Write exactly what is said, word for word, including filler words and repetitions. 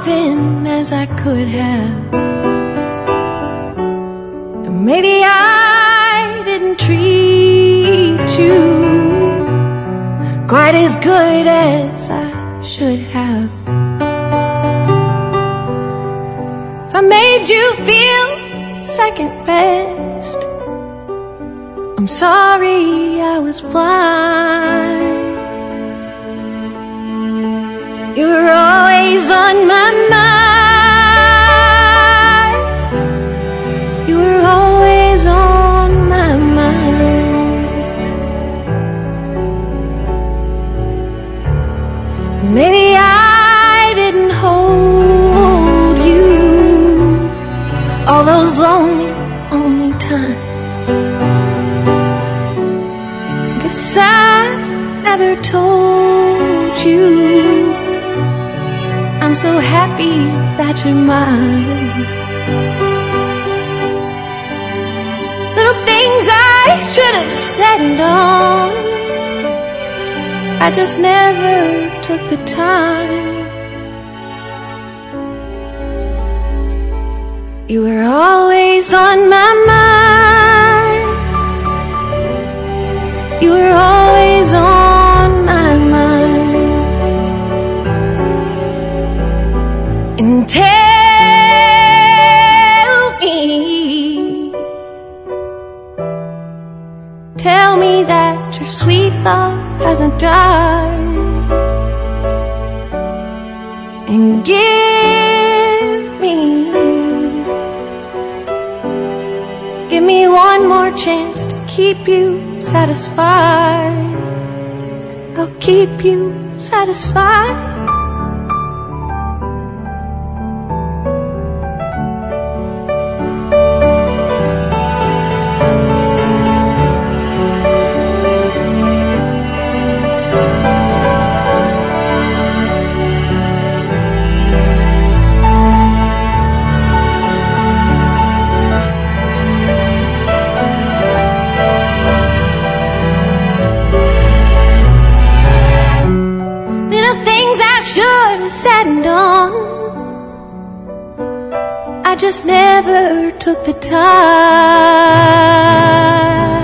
often as I could have. And maybe I didn't treat you quite as good as I should have. If I made you feel second best, I'm sorry I was blind. You were always on my mind. You were always on my mind. Maybe I didn't hold you all those lonely, lonely times. Guess I never told you I'm so happy that you're mine. Little things I should have said and done, I just never took the time. You were always on my mind. You were always on my mind. And tell me, tell me that your sweet love hasn't died. And give me, give me one more chance to keep you satisfied. I'll keep you satisfied. Said and done, I just never took the time.